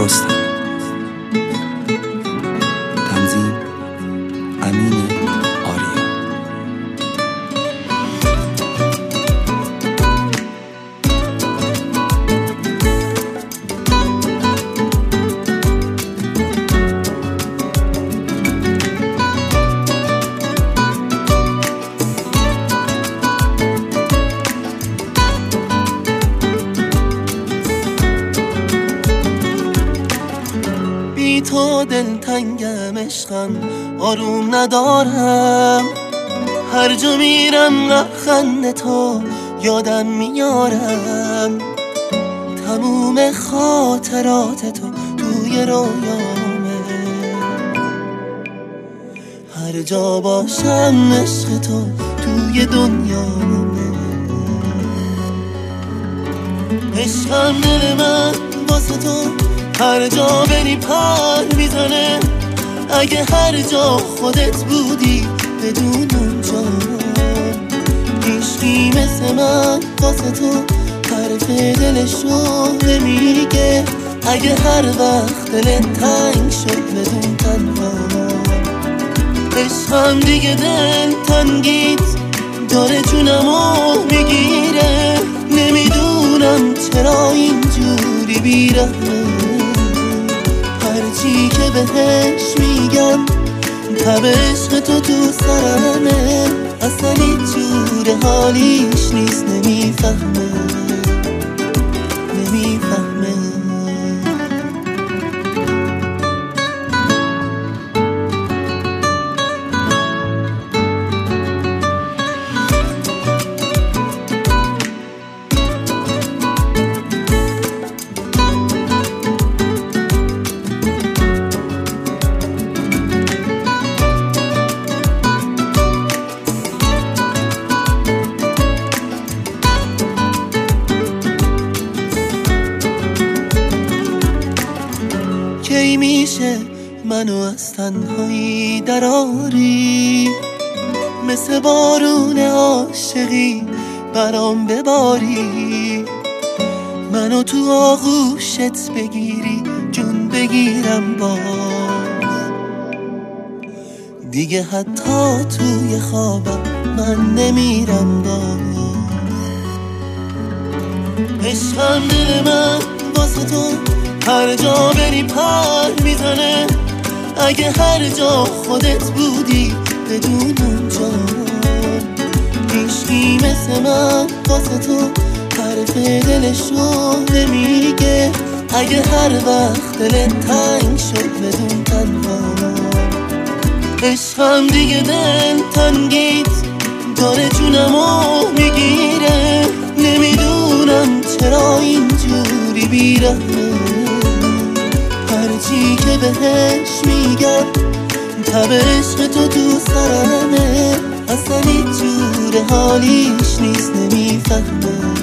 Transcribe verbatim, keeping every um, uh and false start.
رستم. تنظیم امین آریا. بی تو دلتنگم عشقم، آروم ندارم. هر جا میرم لبخند تو یادم میارم. تموم خاطرات تو توی رویامه. هر جا باشم عشق تو توی دنیامه. عشقم دل من واسه تو هر جا بری پر میزنه. اگه هر جا خودت بودی بدون اونجا. عشقی مثل من واسه تو حرف دلشو نمیگه. اگه هر وقت دلت تنگ شد بدون تنها. عشقم دیگه دل تنگیت داره جونمو میگیره. نمیدونم چرا اینجوری بیرحمه. هرچی که بهش میگم تب عشق تو تو سرمه. اصلا هیچ جور حالیش نیست. نمیفهمه نمیفهمه کی میشه منو از تنهایی دراری؟ مثل بارون عاشقی برام بباری. منو تو آغوشت بگیری جون بگیرم باز. دیگه حتی توی خوابم من نمیرم باز. عشقم دل من واسه تو هر جا بری پر میزنه. اگه هر جا خودت بودی بدون اونجا. عشقی مثل من واسه تو حرف دلشو نمیگه. اگه هر وقت دلت تنگ شد بدون تنها. عشقم دیگه دل تنگیت داره جونمو میگیره. نمیدونم چرا اینجوری بیرحمه. هرچی که بهش میگم تب عشق تو تو سرمه. اصلا هیچ جور حالیش نیست. نمیفهمه